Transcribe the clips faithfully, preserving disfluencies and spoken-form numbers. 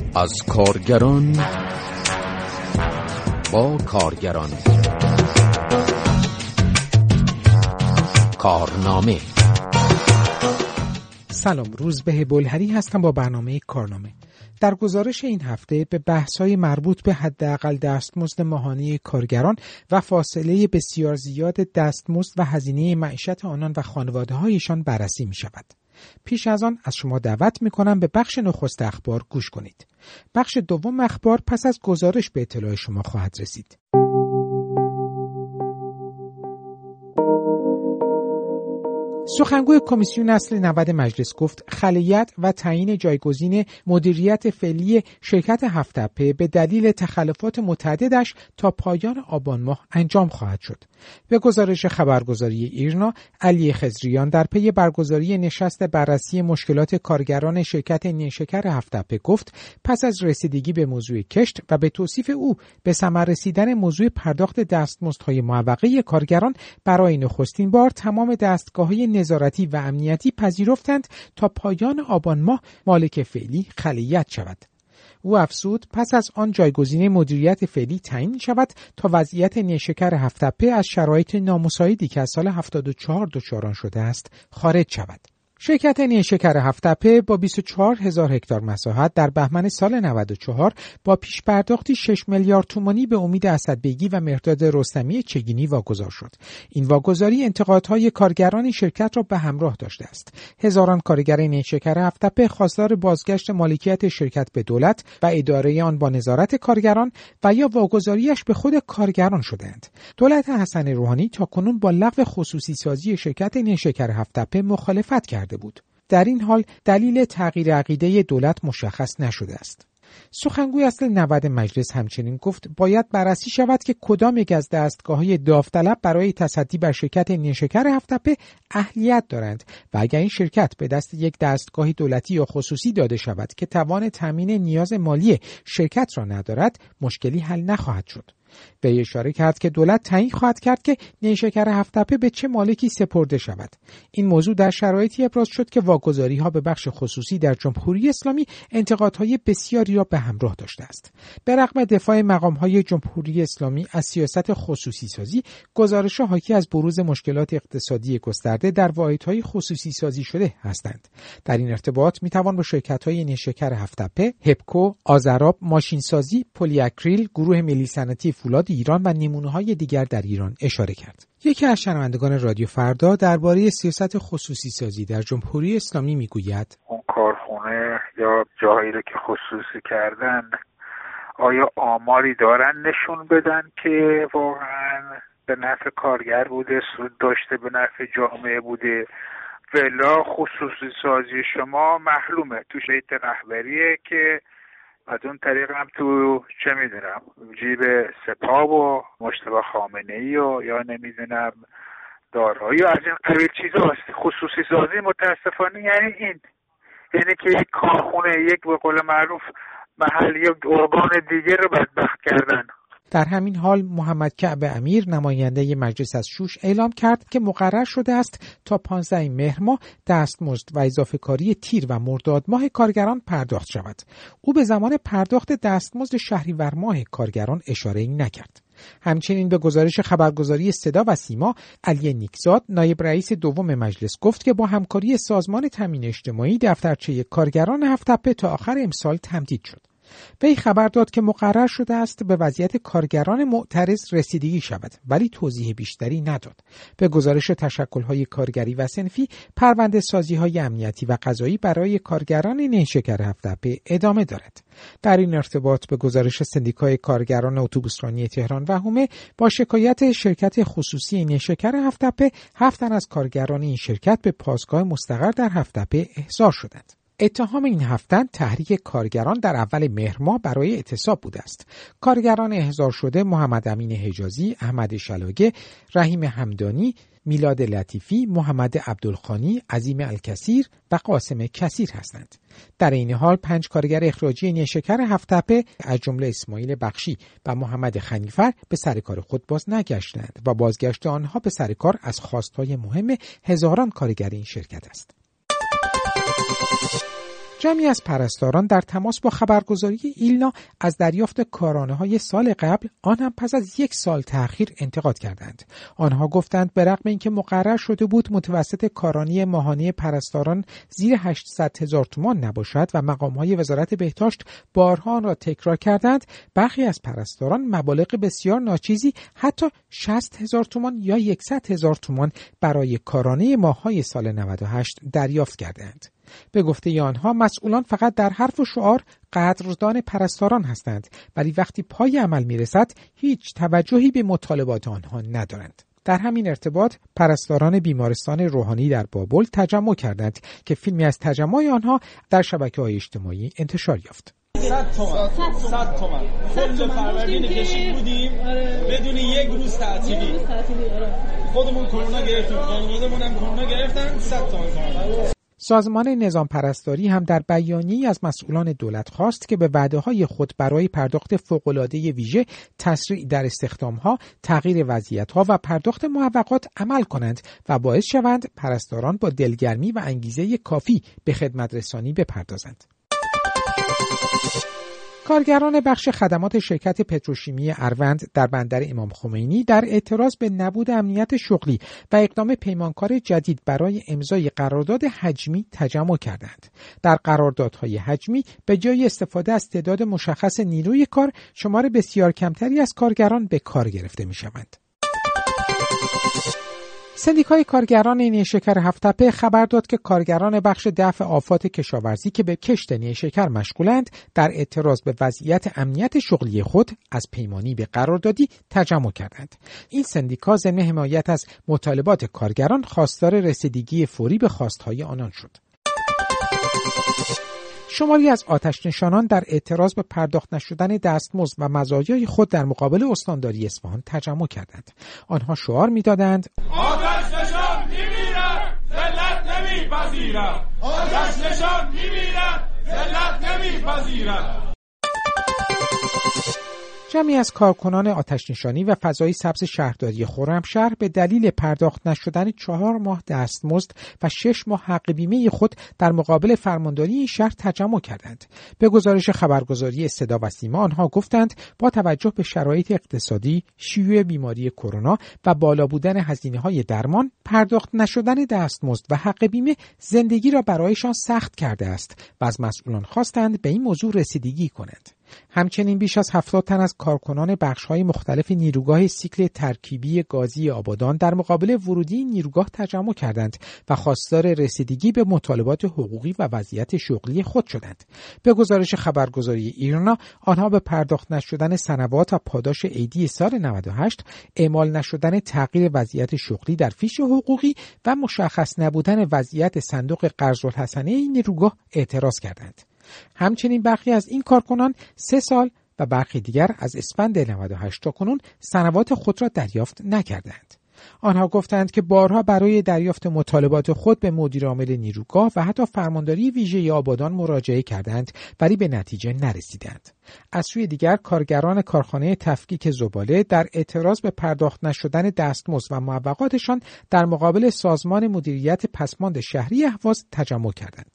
از کارگران با کارگران. کارنامه. سلام، روزبه بلهری هستم با برنامه کارنامه. در گزارش این هفته به بحث‌های مربوط به حداقل دستمزد ماهانه کارگران و فاصله بسیار زیاد دستمزد و هزینه معیشت آنان و خانواده‌هایشان بررسی می‌شود. پیش از آن از شما دعوت می‌کنم به بخش نخست اخبار گوش کنید. بخش دوم اخبار پس از گزارش به اطلاع شما خواهد رسید. سخنگوی کمیسیون اصل نود مجلس گفت خلیت و تعیین جایگزین مدیریت فعلی شرکت هفت‌تپه به دلیل تخلفات متعددش تا پایان آبان ماه انجام خواهد شد. به گزارش خبرگزاری ایرنا، علی خضریان در پی برگزاری نشست بررسی مشکلات کارگران شرکت نیشکر هفت‌تپه گفت پس از رسیدگی به موضوع کشت و به توصیف او به ثمر رسیدن موضوع پرداخت دستمزدهای معوقه کارگران، برای نخستین بار تمام دستگاه‌های نظارتی و امنیتی پذیرفتند تا پایان آبان ماه مالک فعلی خلیت شود. او افزود پس از آن جایگزین مدیریت فعلی تعیین شود تا وضعیت نیشکر هفت‌تپه از شرایط نامساعدی که از سال هفتاد و چهار دچار شده است خارج شود. شرکت نیشکر هفت‌تپه با بیست و چهار هزار هکتار مساحت در بهمن سال نود و چهار با پیش پرداختی شش میلیارد تومانی به امید اسدبیگی و مهرداد رستمی چگینی واگذار شد. این واگذاری انتقادهای کارگران شرکت را به همراه داشته است. هزاران کارگر نیشکر هفت‌تپه خواستار بازگشت مالکیت شرکت به دولت و اداره آن با نظارت کارگران و یا واگذاریش به خود کارگران شدند. دولت حسن روحانی تاکنون با لغو خصوصی سازی شرکت نیشکر هفت‌تپه مخالفت کرد بود. در این حال دلیل تغییر عقیده دولت مشخص نشده است. سخنگوی اصل نود مجلس همچنین گفت باید بررسی شود که کدام یک از دستگاه‌های داوطلب برای تصدی بر شرکت نیشکر هفت‌تپه اهلیت دارند و اگر این شرکت به دست یک دستگاه دولتی یا خصوصی داده شود که توان تامین نیاز مالی شرکت را ندارد، مشکلی حل نخواهد شد. به اشاره کرد که دولت تعیین خواهد کرد که نیشکر هفت‌تپه به چه مالکی سپرده شود. این موضوع در شرایطی ابراز شد که واگذاری‌ها به بخش خصوصی در جمهوری اسلامی انتقادهای بسیاری را به همراه داشته است. به رغم دفاع مقام‌های جمهوری اسلامی از سیاست خصوصی سازی، گزارش‌ها حاکی از بروز مشکلات اقتصادی گسترده در واحدهای خصوصی سازی شده هستند. در این ارتباط می‌توان به شرکت‌های نیشکر هفت‌تپه، هپکو، آذراب، ماشینسازی، پلی اکریل، گروه ملی صنعتی فولاد ایران و نمونه‌های دیگر در ایران اشاره کرد. یکی از شنوندگان رادیو فردا درباره سیاست خصوصی سازی در جمهوری اسلامی میگوید اون کارخونه یا جایی رو که خصوصی کردن آیا آماری دارن نشون بدن که واقعا به نفع کارگر بوده، سود داشته، به نفع جامعه بوده؟ ولا خصوصی سازی شما معلومه تو شیط رهبریه که از اون طریق هم تو چه میدونم جیب سپاه و مجتبی خامنه‌ای و یا نمیدونم دارایی از این قبیل چیزا هست. خصوصی سازی متاسفانه یعنی این، یعنی که یک کارخونه، یک به قول معروف محل، یک ارگان دیگه رو بدبخت کردن. در همین حال محمد کعب امیر نماینده مجلس از شوش اعلام کرد که مقرر شده است تا پانزدهم مهر ماه دستمزد و اضافه کاری تیر و مرداد ماه کارگران پرداخت شود. او به زمان پرداخت دستمزد شهریور ماه کارگران اشاره‌ای نکرد. همچنین به گزارش خبرگزاری صدا و سیما، علی نیکزاد نایب رئیس دوم مجلس گفت که با همکاری سازمان تامین اجتماعی دفترچه کارگران هفت‌تپه تا آخر امسال تمدید شد. وی خبر داد که مقرر شده است به وضعیت کارگران معترض رسیدگی شود، ولی توضیح بیشتری نداد. به گزارش تشکل‌های کارگری و صنفی، پرونده سازی‌های امنیتی و قضایی برای کارگران نیشکر هفت‌تپه ادامه دارد. در این ارتباط به گزارش سندیکای کارگران اتوبوسرانی تهران و حومه، با شکایت شرکت خصوصی نیشکر هفت‌تپه، هفت تن از کارگران این شرکت به پاسگاه مستقر در هفت‌تپه احضار شدند. اتهام این هفتن تحریک کارگران در اول مهر ماه برای اعتصاب بوده است. کارگران احضار شده محمد امین حجازی، احمد شلاگه، رحیم همدانی، میلاد لطیفی، محمد عبدالخانی، عظیم الکثیر و قاسم کثیر هستند. در این حال پنج کارگر اخراجی نیشکر هفت‌تپه از جمله اسماعیل بخشی و محمد خنیفر به سر کار خود باز نگشتند و بازگشت آنها به سر کار از خواستهای مهم هزاران کارگر این شرکت است. جمعی از پرستاران در تماس با خبرگزاری ایلنا از دریافت کارانه‌های سال قبل، آن هم پس از یک سال تأخیر، انتقاد کردند. آنها گفتند به رغم اینکه مقرر شده بود متوسط کارانی ماهانه پرستاران زیر هشتصد هزار تومان نباشد و مقام‌های وزارت بهداشت بارها آن را تکرار کردند، برخی از پرستاران مبالغ بسیار ناچیزی حتی شصت هزار تومان یا صد هزار تومان برای کارانه ماه‌های سال نود و هشت دریافت کردند. به گفته آنها مسئولان فقط در حرف و شعار قدردان پرستاران هستند، ولی وقتی پای عمل میرسد هیچ توجهی به مطالبات آنها ندارند. در همین ارتباط پرستاران بیمارستان روحانی در بابل تجمع کردند که فیلمی از تجمع آنها در شبکه‌های اجتماعی انتشار یافت. صد تومن صد تومن کل فروردین کشید بودیم بدون یک روز تعطیلی. خودمون کرونا گرفتیم، خانواده‌مون هم کرونا گرفتن. صد تومن. سازمان نظام پرستاری هم در بیانیه‌ای از مسئولان دولت خواست که به وعده‌های خود برای پرداخت فوق‌العاده ویژه، تسریع در استخدام‌ها، تغییر وضعیت‌ها و پرداخت معوقات عمل کنند و باعث شوند پرستاران با دلگرمی و انگیزه کافی به خدمت رسانی بپردازند. کارگران بخش خدمات شرکت پتروشیمی اروند در بندر امام خمینی در اعتراض به نبود امنیت شغلی و اقدام پیمانکار جدید برای امضای قرارداد حجمی تجمع کردند. در قراردادهای حجمی به جای استفاده از تعداد مشخص نیروی کار، شمار بسیار کمتری از کارگران به کار گرفته می‌شوند. سندیکای کارگران نیشکر هفت‌تپه خبر داد که کارگران بخش دفع آفات کشاورزی که به کشت نیشکر مشغولند در اعتراض به وضعیت امنیت شغلی خود از پیمانی به قراردادی تجمع کردند. این سندیکا ضمن حمایت از مطالبات کارگران خواستار رسیدگی فوری به خواستهای آنان شد. شماری از آتش‌نشانان در اعتراض به پرداخت نشدن دستمزد و مزایای خود در مقابل استانداری اصفهان تجمع کردند. آنها شعار می‌دادند: آتش‌نشان می‌میرد، ذلت نمی‌پذیرد. آتش‌نشان می‌میرد، ذلت نمی‌پذیرد. جمعی از کارکنان آتش‌نشانی و فضای سبز شهرداری خرمشهر به دلیل پرداخت نشدن چهار ماه دستمزد و شش ماه حق بیمه خود در مقابل فرمانداری این شهر تجمع کردند. به گزارش خبرگزاری صدا و سیما آنها گفتند با توجه به شرایط اقتصادی، شیوع بیماری کرونا و بالا بودن هزینه‌های درمان، پرداخت نشدن دستمزد و حق بیمه زندگی را برایشان سخت کرده است و از مسئولان خواستند به این موضوع رسیدگی کنند. همچنین بیش از هفتاد تن از کارکنان بخش‌های مختلف نیروگاه سیکل ترکیبی گازی آبادان در مقابل ورودی نیروگاه تجمع کردند و خواستار رسیدگی به مطالبات حقوقی و وضعیت شغلی خود شدند. به گزارش خبرگزاری ایرنا آنها به پرداخت نشدن سنوات و پاداش عیدی سال نود و هشت، اعمال نشدن تغییر وضعیت شغلی در فیش حقوقی و مشخص نبودن وضعیت صندوق قرض الحسنه این نیروگاه اعتراض کردند. همچنین برخی از این کارکنان سه سال و برخی دیگر از اسفند نود و هشت تا کنون سنوات خود را دریافت نکردند. آنها گفتند که بارها برای دریافت مطالبات خود به مدیر عامل نیروگاه و حتی فرمانداری ویژه آبادان مراجعه کردند ولی به نتیجه نرسیدند. از سوی دیگر کارگران کارخانه تفکیک زباله در اعتراض به پرداخت نشدن دستمزد و معوقاتشان در مقابل سازمان مدیریت پسماند شهری اهواز تجمع کردند.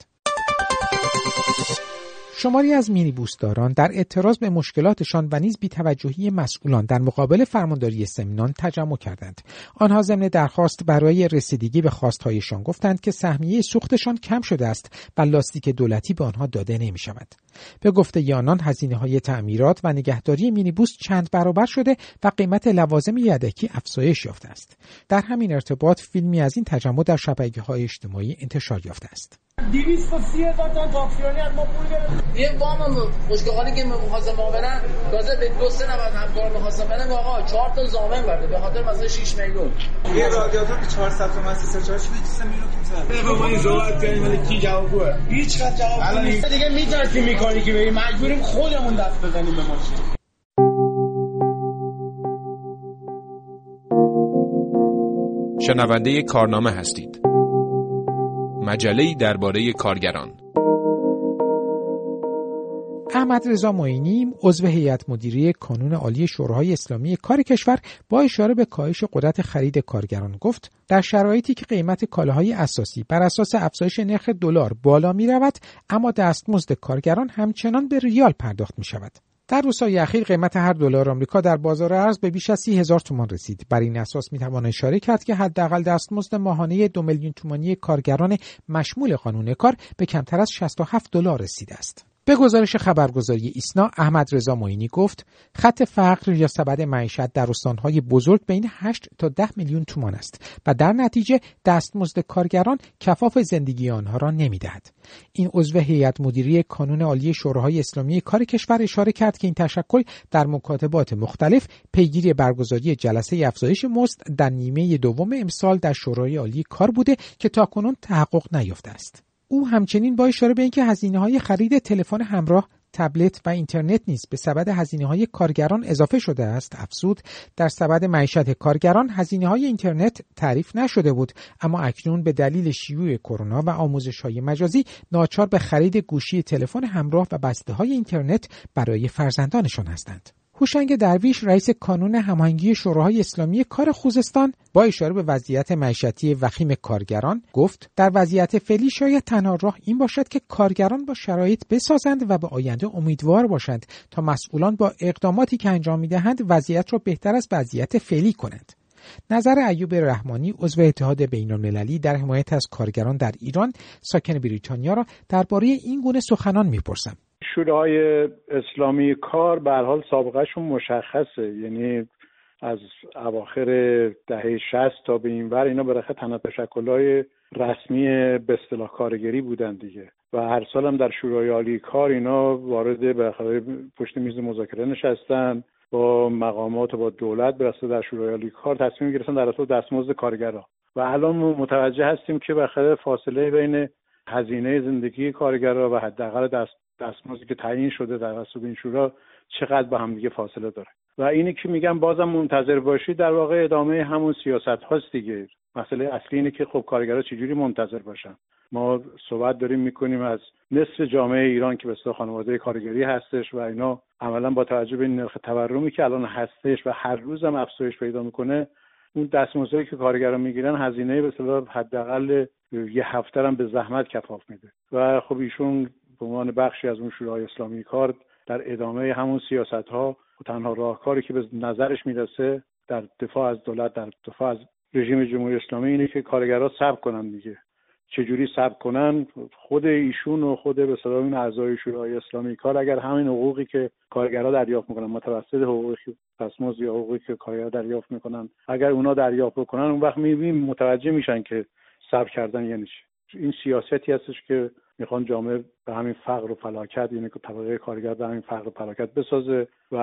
شماری از مینیبوسداران در اعتراض به مشکلاتشان و نیز بی‌توجهی مسئولان در مقابل فرمانداری سمنان تجمع کردند. آنها ضمن درخواست برای رسیدگی به خواستهایشان گفتند که سهمیه سوختشان کم شده است و لاستیک دولتی به آنها داده نمی‌شود. به گفته آنان هزینه‌های تعمیرات و نگهداری مینیبوس چند برابر شده و قیمت لوازم یدکی افزایش یافته است. در همین ارتباط فیلمی از این تجمع در شبکه‌های اجتماعی انتشار یافته است. دویست و سی هزار تا تاکسیونی از ما پول گرفت. یه وام مشکلاتی که می‌خواستم ما برن تازه به دو سه نفر همکار می‌خواستم برن آقا چهار تا زامن برده به خاطر مثلا شش میلیون. یه رادیاتور که چهارصد تومن سیصد و چهار چهل میلیون کیسه. ما این صحبت کردیم ولی کی جوابگوه؟ هیچ کس جواب نمیده. دیگه می‌ترسیم می‌کنی که بریم مجبوریم خودمون دست بزنیم به ماشین. شنونده کارنامه هستید. مجله‌ای درباره کارگران. احمد رضا معینی عضو هیئت مدیره کانون عالی شورای اسلامی کار کشور با اشاره به کاهش قدرت خرید کارگران گفت در شرایطی که قیمت کالاهای اساسی بر اساس افزایش نرخ دلار بالا می رود اما دستمزد کارگران همچنان به ریال پرداخت می شود. در روزهای اخیر قیمت هر دلار آمریکا در بازار ارز به بیش از سی هزار تومان رسید. بر این اساس می توان اشاره کرد که حداقل دستمزد ماهانه دو میلیون تومانی کارگران مشمول قانون کار به کمتر از شصت و هفت دلار رسیده است. به گزارش خبرگزاری ایسنا، احمد رضا معینی گفت خط فقر یا سبد معیشت در استانهای بزرگ بین هشت تا ده میلیون تومان است و در نتیجه دستمزد کارگران کفاف زندگی آنها را نمی‌دهد. این عضو هیئت مدیره کانون عالی شورای اسلامی کار کشور اشاره کرد که این تشکل در مکاتبات مختلف پیگیری برگزاری جلسه افزایش مزد در نیمه دوم امسال در شورای عالی کار بوده که تاکنون تحقق نیافته است. او همچنین با اشاره به اینکه هزینه‌های خرید تلفن همراه، تبلت و اینترنت نیز به سبد هزینه‌های کارگران اضافه شده است افزود در سبد معیشت کارگران هزینه‌های اینترنت تعریف نشده بود اما اکنون به دلیل شیوع کرونا و آموزش‌های مجازی ناچار به خرید گوشی تلفن همراه و بسته‌های اینترنت برای فرزندانشان هستند. هوشنگ درویش رئیس کانون هماهنگی شورای اسلامی کار خوزستان با اشاره به وضعیت معیشتی وخیم کارگران گفت در وضعیت فعلی شاید تنها راه این باشد که کارگران با شرایط بسازند و به آینده امیدوار باشند تا مسئولان با اقداماتی که انجام می‌دهند وضعیت را بهتر از وضعیت فعلی کنند. نظر ایوب رحمانی عضو اتحاد بین‌المللی در حمایت از کارگران در ایران ساکن بریتانیا را درباره این گونه سخنان می‌پرسم. شورای اسلامی کار به هر حال سابقهشون مشخصه، یعنی از اواخر دهه شصت تا به این ور اینا بالاخره تنها تشکل‌های رسمی به اصطلاح کارگری بودن دیگه و هر سال هم در شورای عالی کار اینا وارد بالاخره پشت میز مذاکره نشستن با مقامات و با دولت برسه در شورای عالی کار تصمیم گرفتن در رابطه با دستمزد کارگرها و الان متوجه هستیم که بالاخره فاصله بین هزینه زندگی کارگرها و حداقل دست دستمزدی که تعیین شده در توسط این شورا چقدر با هم دیگه فاصله داره و اینی که میگم بازم منتظر باشید در واقع ادامه همون سیاست هاست دیگه. مسئله اصلی اینه که خب کارگرها چجوری منتظر باشن. ما صحبت داریم میکنیم از نصف جامعه ایران که به اصطلاح خانواده کارگری هستش و اینا عملا با توجه به این نرخ تورمی که الان هستش و هر روز هم افزایش پیدا میکنه اون دستمزدی که کارگرها میگیرن هزینه به اصطلاح حداقل یه هفته هم به زحمت کفاف میده و خب ایشون به عنوان بخشی از اون شورای اسلامی کار در ادامه همون سیاست‌ها و تنها راهکاری که به نظرش میرسه در دفاع از دولت، در دفاع از رژیم جمهوری اسلامی اینه که کارگرها صبر کنن دیگه. چجوری صبر کنن؟ خود ایشون و خود به اصطلاح این اعضای شورای اسلامی کار اگر همین حقوقی که کارگرها دریافت میکنن متوسط حقوقی دستمزد یا حقوقی که کارگرها دریافت میکنن اگر اونا دریافت بکنن اون وقت میبینیم متوجه میشن که صبر کردن یعنی چی. این سیاستی هستش که میخوان جامعه به همین فقر و فلاکت، یعنی که طبقه کارگر به همین فقر و فلاکت بسازه و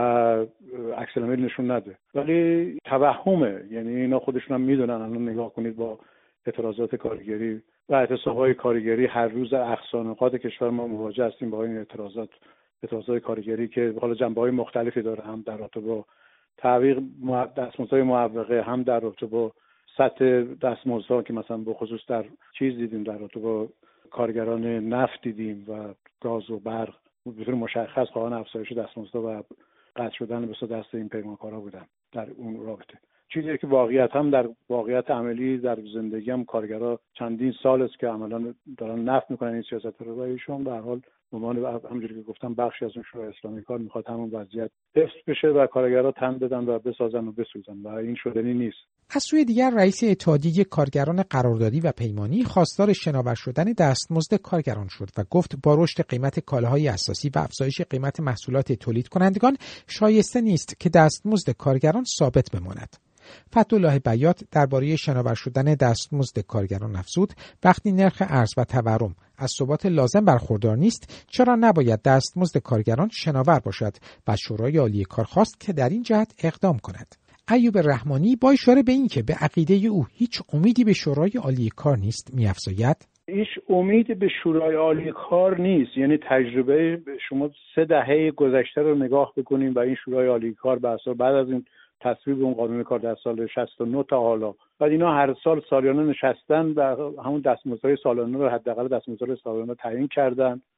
عکس العمل نشون نده. ولی توهمه، یعنی اینا خودشون هم میدونن. الان نگاه کنید با اعتراضات کارگری و اعتصاب‌های کارگری هر روز اقصا نقاط کشور ما مواجه هستیم با این اعتراضات اعتراضات کارگری که حالا جنبه‌های مختلفی داره، هم در رابطه با تعویق دستمزدهای معوقه، هم در رابطه با سطح دستمزدها که مثلا به خصوص در چیز دیدیم، در رابطه با کارگران نفت دیدیم و گاز و برق به طور مشخص خواهان افزایش دستمزدها و قطع شدن به دست این پیمانکارا بودن در اون رابطه. چیزی که واقعیت هم در واقعیت عملی در زندگی هم کارگرها چندین سال است که عملاً دارن نفت میکنن این سیاست رو و ایشون به هر حال عنوان همونجوری که گفتم بخشی از اون شورای اسلامی کار میخواد همون وضعیت حفظ بشه و کارگرها تن بدن و بسازن و بسوزن و این شدنی نیست. از سوی دیگر رئیس اتحادیه کارگران قراردادی و پیمانی خواستار شناور شدن دستمزد کارگران شد و گفت با رشد قیمت کالاهای اساسی و افزایش قیمت محصولات تولید کنندگان شایسته نیست که دستمزد کارگران ثابت بماند. فتح‌الله بیات درباره شناور شدن دستمزد کارگران افزود وقتی نرخ ارز و تورم از ثبات لازم برخوردار نیست چرا نباید دستمزد کارگران شناور باشد و شورای عالی کار خواست که در این جهت اقدام کند. ایوب رحمانی با اشاره به اینکه به عقیده او هیچ امیدی به شورای عالی کار نیست می‌افزاید هیچ امید به شورای عالی کار نیست. یعنی تجربه شما سه دهه گذشته رو نگاه بکنیم و این شورای عالی کار بعد از این تصویب اون قانون کار در سال شصت و نه تا حالا بعد اینا هر سال سالیانه نشستن و همون دستمزدهای سالیانه رو حداقل دستمزدهای سالیانه تعیین کردن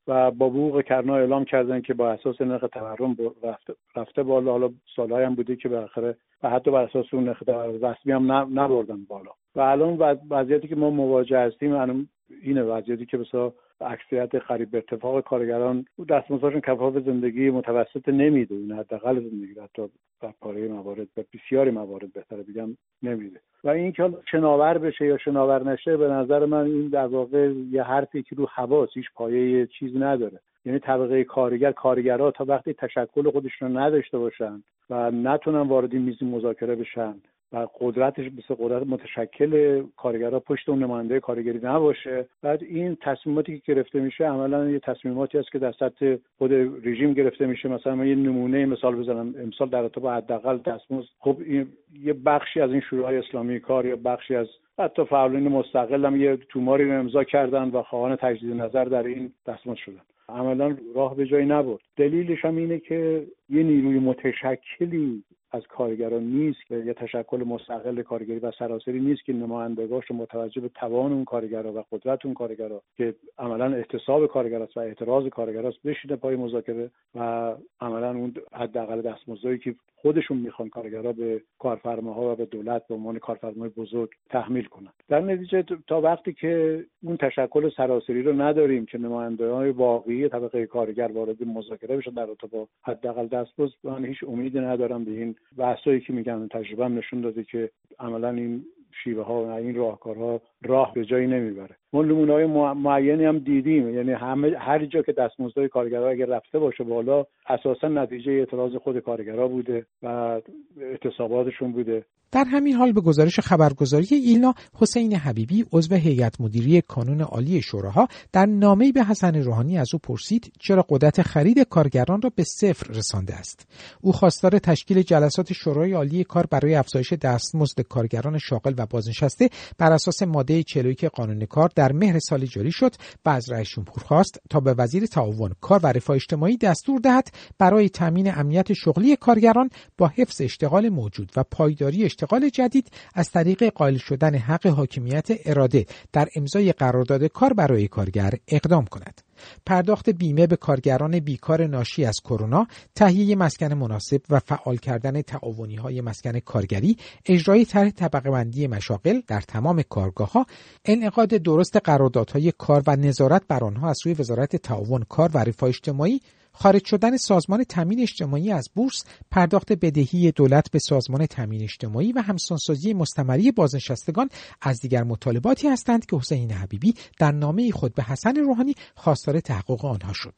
و با بوق کرنا اعلام کردن که با اساس نرخ تورم رفته, رفته بالا. حالا سال‌های هم بوده که بالاخره و حتی بر اساس اون نرخ رسمی هم نبردن بالا. و الان وضعیتی که ما مواجه هستیم الان اینه وضعیتی که مثلا اکثریت خرید به اتفاق کارگران دستمزدشون کفاف زندگی متوسط نمیده، این حداقل زندگی حتی در پاره موارد و بسیاری موارد بهتره بگم نمیده. و این که شناور بشه یا شناور نشه به نظر من این در واقع یه حرفی که رو هواست، هیچ پایه چیزی نداره. یعنی طبقه کارگر کارگرها تا وقتی تشکل خودشون نداشته باشن و نتونن وارد میز مذاکره بشن و قدرتش مثل قدرت متشکل کارگرها پشت اون نماینده کارگری نباشه، بعد این تصمیماتی که گرفته میشه عملاً یه تصمیماتی است که در سطح خود رژیم گرفته میشه. مثلا من یه نمونه مثال بزنم، امسال در رابطه با حداقل دستمزد، خب این یه بخشی از این شورای اسلامی کار یا بخشی از حتی فعالین مستقل هم یه توماری رو امضا کردن و خواهان تجدید نظر در این دستمزد شدن. عملاً راه به جایی نبرد. دلیلش هم اینه که یه نیروی متشکلی از کارگران نیست که یه تشکل مستقل کارگری و سراسری نیست که نمایندگاش متوجه به توان اون کارگرها و قدرت اون کارگرها که عملاً احتساب کارگراست و اعتراض کارگراست بشینه پای مذاکره و عملاً اون حداقل دستمزدی که خودشون میخوان کارگرها به کارفرماها و به دولت به عنوان کارفرمای بزرگ تحمیل کنن. در نتیجه تا وقتی که اون تشکل سراسری رو نداریم که نماینده‌های واقعی طبقه کارگر وارد مذاکره بشن در رابطه با حداقل دستمزد، من هیچ امیدی ندارم به این بحثایی که میگن. تجربه هم نشون داده که عملاً این شیوه ها و این راهکارها راه به جایی نمیبره. ما نمونه‌های معینی هم دیدیم، یعنی همه هر جا که دستمزدهای کارگرها اگه رفته باشه بالا اساساً نتیجه اعتراض خود کارگرها بوده و اعتصاباتشون بوده. در همین حال به گزارش خبرگزاری ایلنا، حسین حبیبی عضو هیئت مدیره کانون عالی شوراها در نامه‌ای به حسن روحانی از او پرسید چرا قدرت خرید کارگران را به صفر رسانده است. او خواستار تشکیل جلسات شورای عالی کار برای افزایش دستمزد کارگران شاغل و بازنشسته بر اساس ماده چهل و یک قانون کار در مهر سال جاری شد و از رئیس جمهور خواست تا به وزیر تعاون کار و رفاه اجتماعی دستور دهد برای تامین امنیت شغلی کارگران با حفظ اشتغال موجود و پایداری اشتغال جدید از طریق قائل شدن حق حاکمیت اراده در امضای قرارداد کار برای کارگر اقدام کند. پرداخت بیمه به کارگران بیکار ناشی از کرونا، تهیه مسکن مناسب و فعال کردن تعاونی‌های مسکن کارگری، اجرای طرح طبقه‌بندی مشاغل در تمام کارگاه‌ها، انعقاد درست قراردادهای کار و نظارت بر آنها از سوی وزارت تعاون کار و رفاه اجتماعی، خارج شدن سازمان تامین اجتماعی از بورس، پرداخت بدهی دولت به سازمان تامین اجتماعی و همسانسازی مستمری بازنشستگان از دیگر مطالباتی هستند که حسین حبیبی در نامه خود به حسن روحانی خواستار تحقق آنها شد.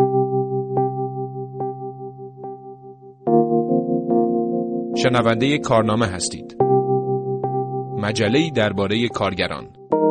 شنونده کارنامه هستید. مجله‌ای درباره کارگران.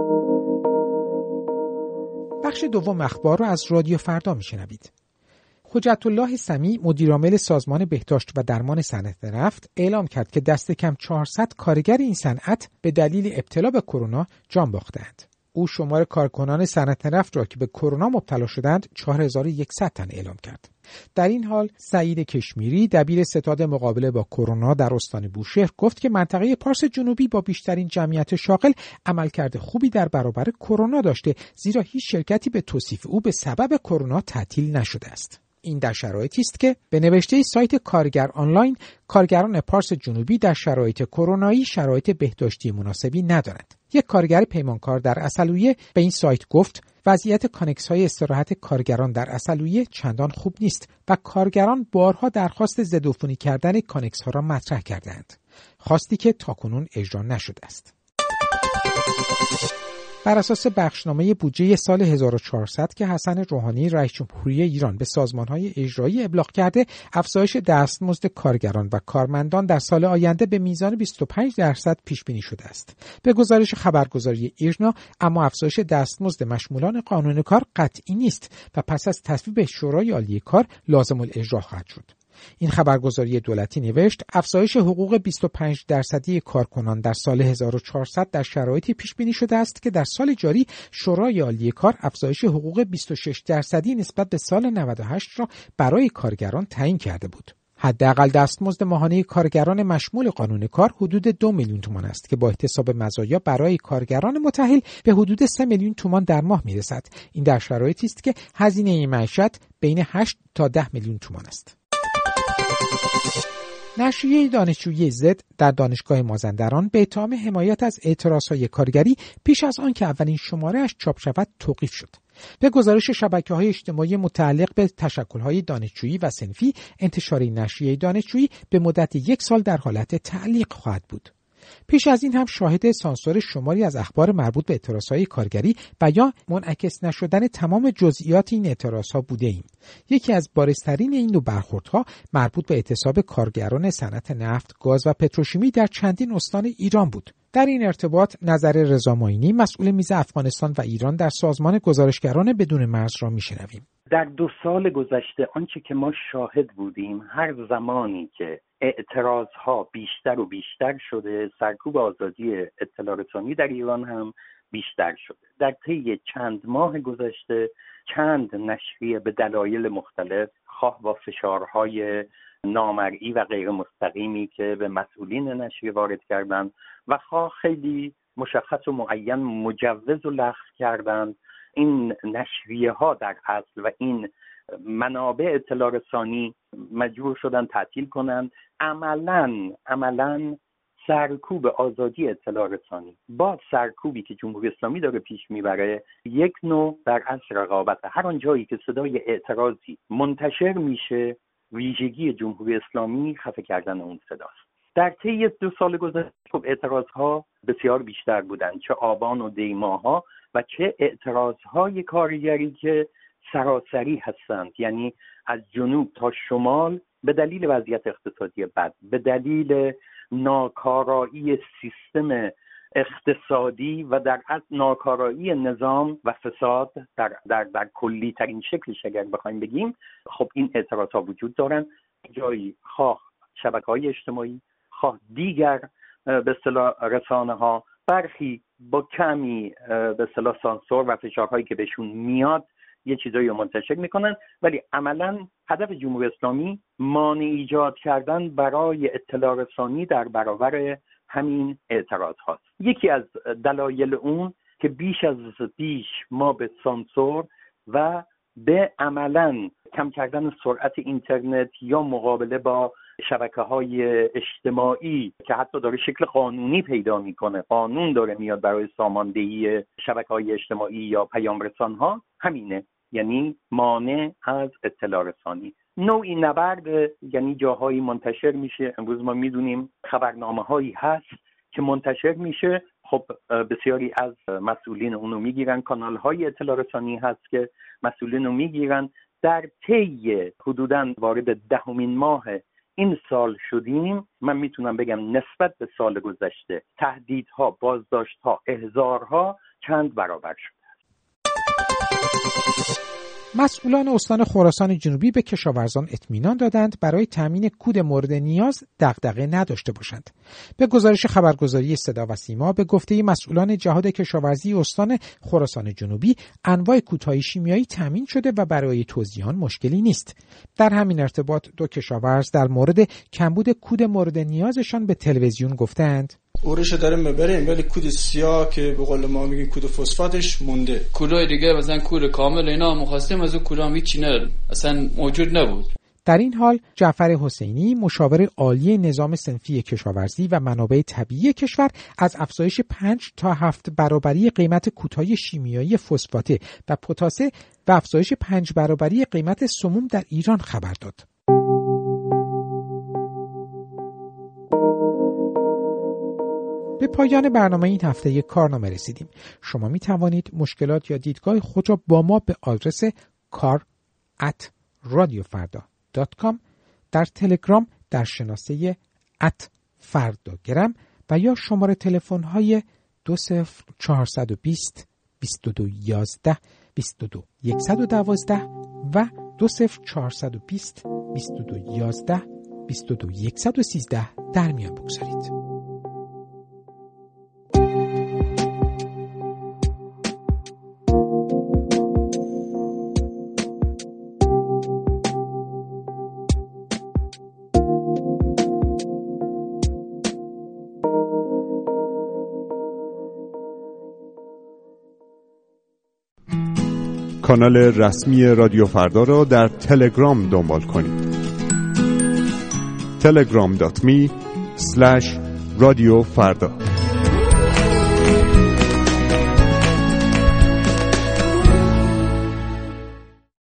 بخش دوم اخبار را از رادیو فردا میشنوید. حجت الله سمیع مدیرعامل سازمان بهداشت و درمان صنعت نفت اعلام کرد که دست کم چهارصد کارگر این صنعت به دلیل ابتلا به کرونا جان باختند. او شمار کارکنان صنعت نفت را که به کرونا مبتلا شدند چهار هزار و صد تن اعلام کرد. در این حال سعید کشمیری دبیر ستاد مقابله با کرونا در استان بوشهر گفت که منطقه پارس جنوبی با بیشترین جمعیت شاغل عملکرد خوبی در برابر کرونا داشته، زیرا هیچ شرکتی به توصیف او به سبب کرونا تعطیل نشده است. این در شرایطی است که به نوشته سایت کارگر آنلاین، کارگران پارس جنوبی در شرایط کرونایی شرایط بهداشتی مناسبی ندارند. یک کارگر پیمانکار در عسلویه به این سایت گفت وضعیت کانکس های استراحت کارگران در عسلویه چندان خوب نیست و کارگران بارها درخواست ضدعفونی کردن کانکس ها را مطرح کردند، خواستی که تاکنون اجرا نشده است. بر اساس بخشنامه بودجه سال هزار و چهارصد که حسن روحانی رئیس جمهوری ایران به سازمان‌های اجرایی ابلاغ کرده، افزایش دستمزد کارگران و کارمندان در سال آینده به میزان بیست و پنج درصد پیش بینی شده است. به گزارش خبرگزاری ایرنا، اما افزایش دستمزد مشمولان قانون کار قطعی نیست و پس از تصویب شورای عالی کار لازم الاجرا خواهد شد. این خبرگزاری دولتی نوشت افزایش حقوق بیست و پنج درصدی کارکنان در سال هزار و چهارصد در شرایطی پیش بینی شده است که در سال جاری شورای عالی کار افزایش حقوق بیست و شش درصدی نسبت به سال نود و هشت را برای کارگران تعیین کرده بود. حداقل دستمزد ماهانه کارگران مشمول قانون کار حدود دو میلیون تومان است که با احتساب مزایا برای کارگران متأهل به حدود سه میلیون تومان در ماه میرسد. این در شرایطی است که هزینه معیشت بین هشت تا ده میلیون تومان است. نشریه دانشجویی زد در دانشگاه مازندران به اتهام حمایت از اعتراضهای کارگری پیش از آن که اولین شماره‌اش چاپ شود توقیف شد. به گزارش شبکه‌های اجتماعی متعلق به تشکل‌های دانشجویی و صنفی، انتشار این نشریه دانشجویی به مدت یک سال در حالت تعلیق خواهد بود. پیش از این هم شاهد سانسور شماری از اخبار مربوط به اعتراضهای کارگری و یا منعکس نشدن تمام جزئیات این اعتراضها بوده ایم. یکی از بارزترین این دو برخوردها مربوط به اعتصاب کارگران صنعت نفت، گاز و پتروشیمی در چندین استان ایران بود. در این ارتباط نظر رضا معینی، مسئول میز افغانستان و ایران در سازمان گزارشگران بدون مرز را میشنویم. در دو سال گذشته آنچه که ما شاهد بودیم، هر زمانی که اعتراضها بیشتر و بیشتر شده، سرکوب آزادی اطلاع رسانی در ایران هم بیشتر شده. در طی چند ماه گذشته چند نشریه به دلایل مختلف، خواه با فشارهای نامرئی و غیر مستقیمی که به مسئولین نشریه وارد کردند و خواه خیلی مشخص و معین مجوز و لغو کردند، این نشریه ها در اصل و این منابع اطلاع رسانی مجبور شدن تعطیل کنند. عملاً عملاً سرکوب آزادی اطلاع رسانی با سرکوبی که جمهوری اسلامی داره پیش میبره، یک نوع در اصل رقابت. هر آن جایی که صدای اعتراضی منتشر میشه، ویژگی جمهوری اسلامی خفه کردن اون صداست. در طی دو سال گذشته خب اعتراضها بسیار بیشتر بودند، چه آبان و دی ماه‌ها و چه اعتراضهای کارگری که سراسری هستند، یعنی از جنوب تا شمال به دلیل وضعیت اقتصادی بد، به دلیل ناکارایی سیستم اقتصادی و در اصل ناکارایی نظام و فساد در در در کلی ترین شکلش اگر بخوایم بگیم، خب این اعتراضها وجود دارن. جایی خواه شبکه‌های اجتماعی، خواه دیگر به اصطلاح رسانه ها، برخی با کمی به اصطلاح سانسور و فشارهایی که بهشون میاد یه چیزایی رو منتشر میکنن، ولی عملاً هدف جمهوری اسلامی مانع ایجاد کردن برای اطلاع رسانی در برابر همین اعتراض هاست. یکی از دلایل اون که بیش از بیش ما به سانسور و به عملاً کم کردن سرعت اینترنت یا مقابله با شبکه‌های اجتماعی که حتی داره شکل قانونی پیدا میکنه، قانون داره میاد برای ساماندهی شبکه‌های اجتماعی یا پیام رسان‌ها، همینه، یعنی مانع از اطلاع رسانی. نوعی نبرد، یعنی جاهایی منتشر میشه. امروز ما میدونیم خبرنامه‌هایی هست که منتشر میشه، خب بسیاری از مسئولین اونو میگیرن، کانال‌های اطلاع رسانی هست که مسئولین رو میگیرن. در طی حدوداً وارد دهمین ماه این سال شدیم، من میتونم بگم نسبت به سال گذشته تهدیدها، بازداشتها، احضارها چند برابر شده. مسئولان استان خراسان جنوبی به کشاورزان اطمینان دادند برای تامین کود مورد نیاز دغدغه نداشته باشند. به گزارش خبرگزاری صدا و سیما، به گفته مسئولان جهاد کشاورزی استان خراسان جنوبی، انواع کودهای شیمیایی تامین شده و برای توزیعان مشکلی نیست. در همین ارتباط دو کشاورز در مورد کمبود کود مورد نیازشان به تلویزیون گفتند: اورش داریم میبریم ولی کود سیاه که به قول ما میگیم کود فسفاتش مونده. کودای دیگه مثلا کود کامل اینا مخواستیم از اون کودام هیچی نداریم، اصلا موجود نبود. در این حال جعفر حسینی، مشاور عالی نظام صنفی کشاورزی و منابع طبیعی کشور، از افزایش پنج تا هفت برابری قیمت کودهای شیمیایی فسفاته و پتاسه و افزایش پنج برابری قیمت سموم در ایران خبر داد. به پایان برنامه این هفته یک کارنامه رسیدیم. شما می توانید مشکلات یا دیدگاه خود را با ما به آدرس کار ات رادیو فردا دات کام، در تلگرام در شناسه ات فرداگرم و یا شماره تلفن های دو صفر چهارصد و بیست بیست و دو یازده بیست و دو صد و دوازده و دو صفر چهارصد و بیست بیست و دو یازده بیست و دو صد و سیزده در میان بگذارید. کانال رسمی رادیو فردا را در تلگرام دنبال کنید. تلگرام دات می اسلش رادیو فردا.